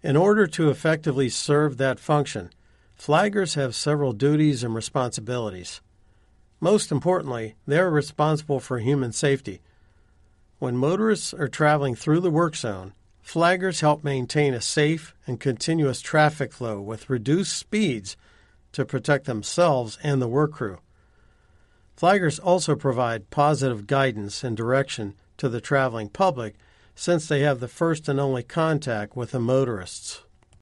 In order to effectively serve that function, flaggers have several duties and responsibilities. Most importantly, they are responsible for human safety. When motorists are traveling through the work zone, flaggers help maintain a safe and continuous traffic flow with reduced speeds to protect themselves and the work crew. Flaggers also provide positive guidance and direction to the traveling public since they have the first and only contact with the motorists.